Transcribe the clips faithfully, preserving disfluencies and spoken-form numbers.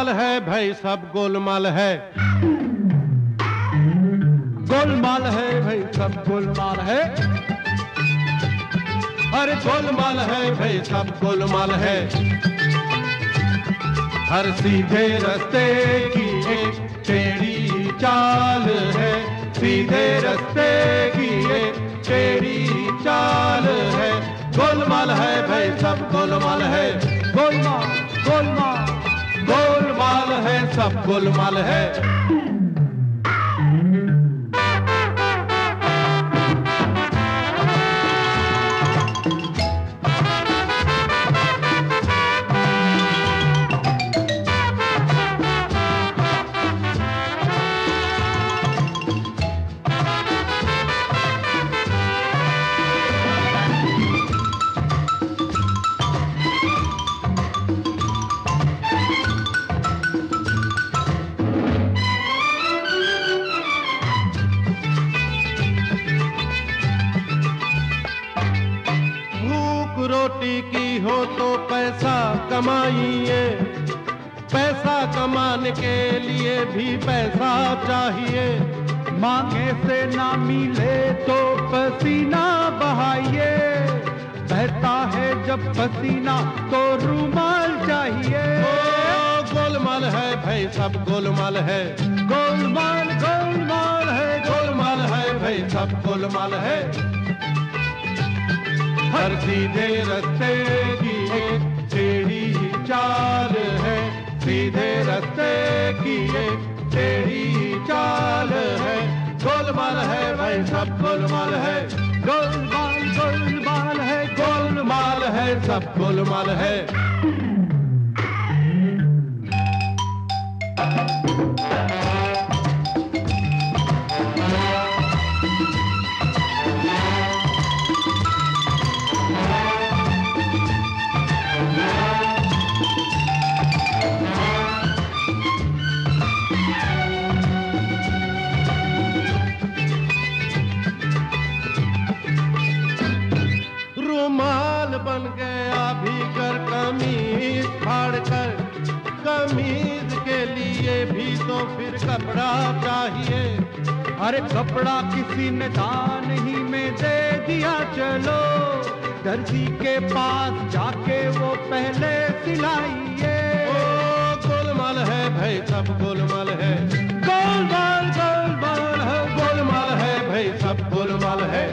गोलमाल है भाई सब गोलमाल है, गोलमाल है भाई सब गोलमाल है, अरे गोलमाल है भाई सब गोलमाल है। हर सीधे रास्ते की एक टेढ़ी चाल है, सीधे रास्ते की एक टेढ़ी चाल है। गोलमाल है भाई सब गोलमाल है, गोलमाल गोलमाल गोलमाल है सब गोलमाल है। रोटी की हो तो पैसा कमाइए, पैसा कमाने के लिए भी पैसा चाहिए। मांगे से ना मिले तो पसीना बहाइए, बहता है जब पसीना तो रूमाल चाहिए। ओ गोलमाल है भाई सब गोलमाल है, गोलमाल गोलमाल है, गोलमाल है भाई सब गोलमाल है। हर सीधे रास्ते की एक टेढ़ी चाल है, सीधे रास्ते की एक टेढ़ी चाल है। गोलमाल है भाई सब गोलमाल है, गोलमाल गोलमाल है, गोलमाल है सब गोलमाल है। रुमाल बन गया भीतर कमीज फाड़ कर, कमीज के लिए भी तो फिर कपड़ा चाहिए। अरे कपड़ा किसी ने दान ही में दे दिया, चलो दर्जी के पास जाके वो पहले सिलाइए। ओ गोलमाल है भाई सब गोलमाल है, गोलमाल गोलमाल है, गोलमाल है भाई सब गोलमाल है।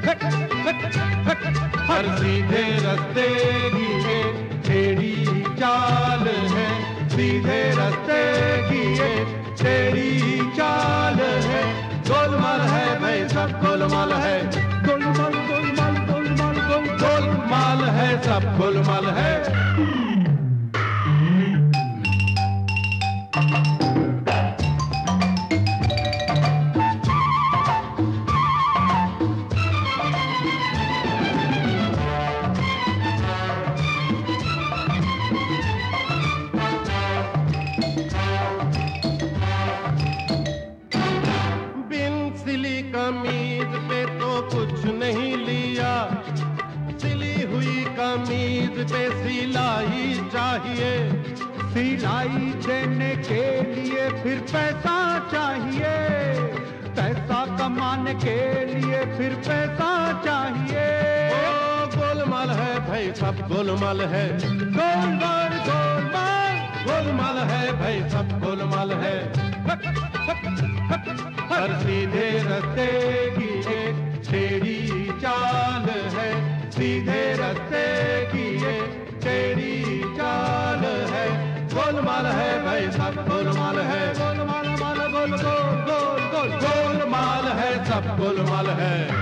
हर सीधे रास्ते की एक टेढ़ी चाल है, सीधे रास्ते की एक टेढ़ी चाल है। गोलमाल है भाई सब गोलमाल है, गोलमाल गोलमाल गोलमाल गोल गोलमाल है सब गोलमाल है। कमीज पे तो कुछ नहीं लिया, सिली हुई कमीज पे सिलाई चाहिए। सिलाई देने के लिए फिर पैसा चाहिए, पैसा कमाने के लिए फिर पैसा चाहिए। ओ गोलमाल है भाई सब गोलमाल है, गोलमाल गोलमाल गोलमाल है भाई सब गोलमाल है। हर सीधे रास्ते की एक टेढ़ी चाल है, सीधे रास्ते की एक टेढ़ी चाल है। गोलमाल है भाई सब गोलमाल है, गोलमाल गोल गोल गोल गोल गोलमाल है सब गोलमाल है।